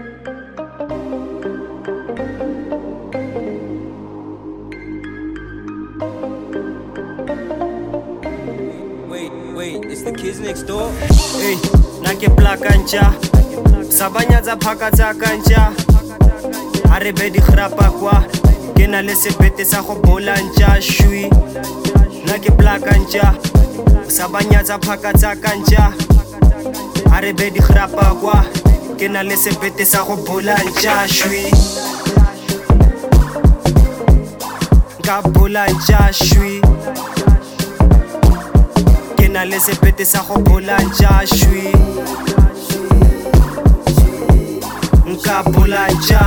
Wait, it's the kids next door. Hey, nake plakancha, sabanyaza phakatsa kancha. Are bedi grapa kwa, kena le sepete sa go bolantja shui. Nake plakancha, sabanyaza phakatsa kancha. Are bedi grapa kwa, kena le sepete sa go bolantja shui. Ka bolantja shui. Kena le sepete sa go bolantja shui. Nka bolantja.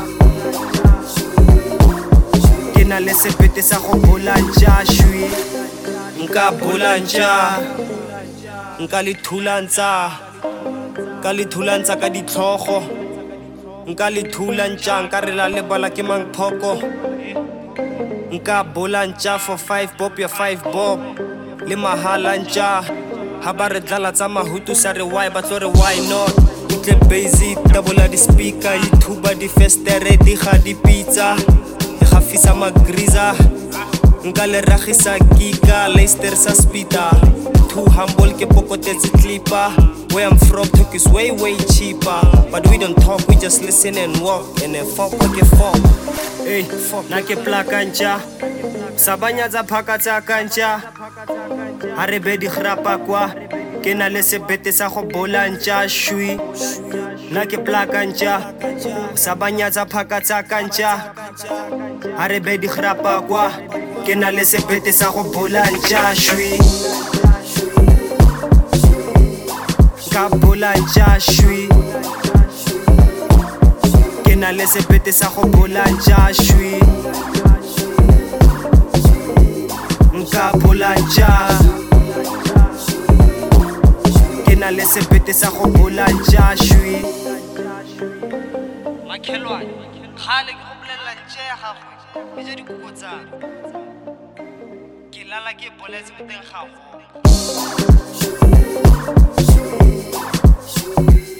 Kena le sepete sa go bolantja shui. Nka bolantja. Nka le thulantsa. Ka le thulantsa ka ditlhogo. Nka le thulantsa nka re la lebala ke mang phoko. Nka bolantja for 5 bob ya 5 bob. Le mahalantja ha ba re dlala tsa mahutu sa re why ba tlo re why not. Itle basic double di speaker YouTube di festere di ga di pizza di gafisa magriza. Nka le ragisa kika Leicester sa spita. Too humble ke pokotetse clipper. Where I'm from talk is way cheaper, but we don't talk, we just listen and walk and then fuck like a fuck. Hey, fuck nake plakancha sabanyaza phakatsa kancha. Are bedi grapa kwa, kena le sepete sa go bolantja shui. Nake plakancha sabanyaza phakatsa kancha. Are bedi grapa kwa, kena le sepete sa go bolantja shui. Ka bolantja shui. Kena le sepete sa go bolantja shui. Nka bolantja. Kena le sepete sa go bolantja shui. Makhelwane khale ke go bolela ntse ya gago ke je dikoko tsa ke lala ke boletse mo teng gago.